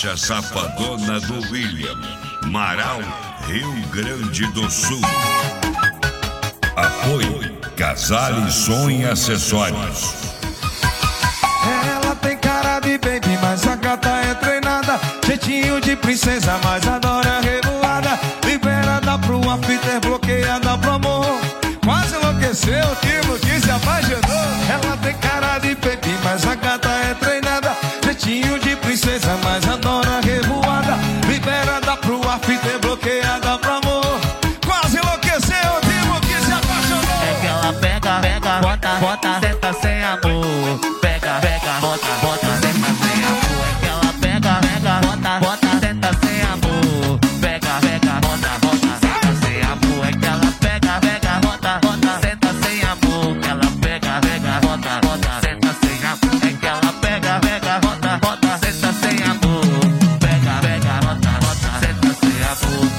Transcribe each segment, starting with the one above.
Faixa Safadona do William, Marau, Rio Grande do Sul. Apoio Casale Som e Acessórios. Ela tem cara de baby, mas a gata é treinada. Jeitinho de princesa, mas adora revoada. Liberada pro after, bloqueada pro amor. Quase enlouqueceu, tipo que se apaixonou. Ela tem cara de baby, mas a gata é treinada. Jeitinho de princesa, mas adora revoada. Liberada pro after, bloqueada pro amor. Quase enlouqueceu, tipo que se apaixonou. É que ela pega, bota, bota, senta sem amor. Pega, bota, bota, senta sem amor. É que ela pega, bota, bota, senta sem amor. Pega, bota, bota, senta sem amor. É que ela pega, bota, bota, senta sem amor. Que ela pega, bota, bota, senta sem amor. É que ela pega, bota, bota, senta sem amor. Pega, bota, bota, senta sem amor.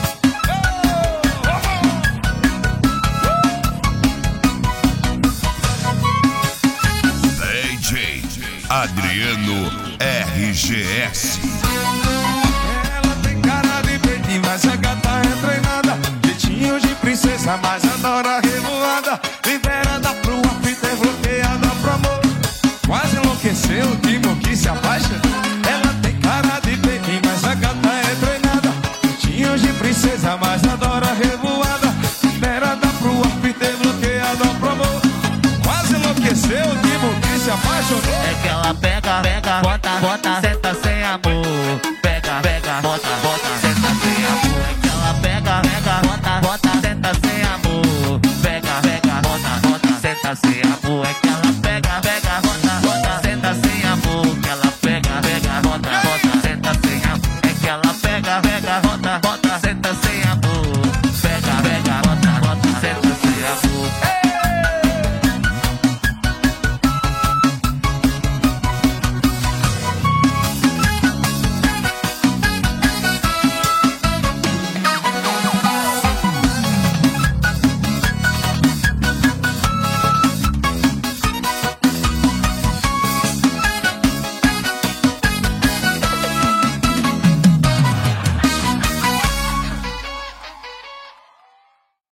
DJ Adriano RGS. Ela tem cara de baby, mas a gata é treinada. Jeitinho de princesa, mas adora revoada. Liberada pro after, bloqueada pro amor. Quase enlouqueceu, tipo que se apaixonou. Ela tem cara de baby, mas a gata é treinada. Jeitinho de princesa, mas adora revoada. Liberada pro after, bloqueada pro amor. Quase enlouqueceu, tipo que se apaixonou. É que ela pega, bota, bota, senta sem amor.